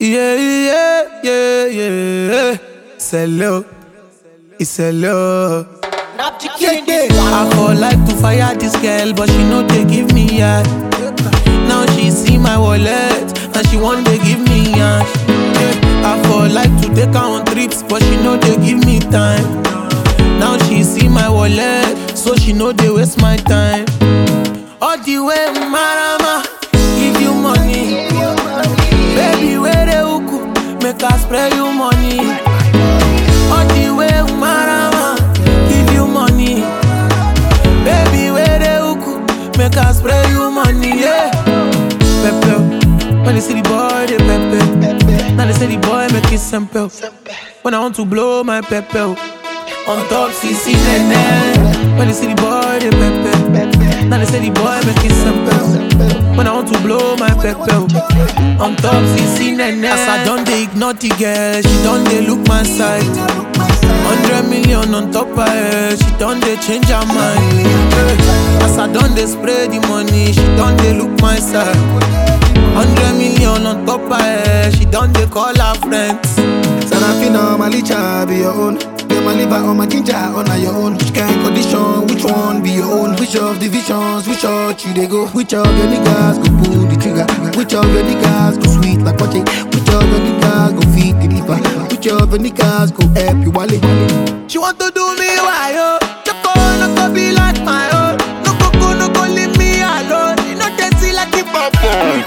Yeah, yeah, yeah, yeah. C'est low, it's a low. I for like to fire this girl, but she know they give me yash. Now she see my wallet, and she want to give me yash. I for like to take her on trips, but she know they give me time. Now she see my wallet, so she know they waste my time. All the way, Marama, give you money. Baby, where the uku, make her spray you money. All the way, Marama, give you money. Baby, where the uku, make her spray you money, yeah. Pepe, when they see the boy, they pepe. Now they say the boy make it simple. When I want to blow my pepe on top, CC Nene. When they see the boy, they pepe. Now they say the boy make it simple. When I want to blow my pepe on top, CC Nene. As I done they ignore the girl, she done they look my side. 100 million on top of her, she done they change her mind. As I done they spray the money, she done they look my side. 100 million on top of her, she done they call her friends. Sanafina, my licha be your own. Get my liver on my ginger on your own. Which kind of condition, which one be your own? Which of the visions, which church you they go? Which of your niggas go pull the trigger? Which of your niggas go sweet like poche? Which of your niggas go feed the liver? Which of your niggas go help you wallet? She want to do me why yo? Choco no go be like my own. No go leave me alone. You know they see like the pop.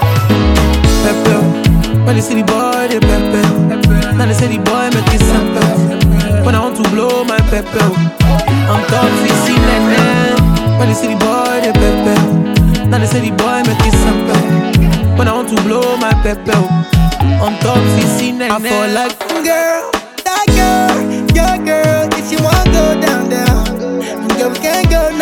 Pepe, when they see the boy they pepe. Now they say the boy make it simple. When I want to blow my pepe on top CC Nene. When they see the boy they pepe. Now they say the boy make it simple. When I want to blow my pepe on top CC Nene. I fall like Girl, that girl, your girl. If she wanna go down, girl, we can't go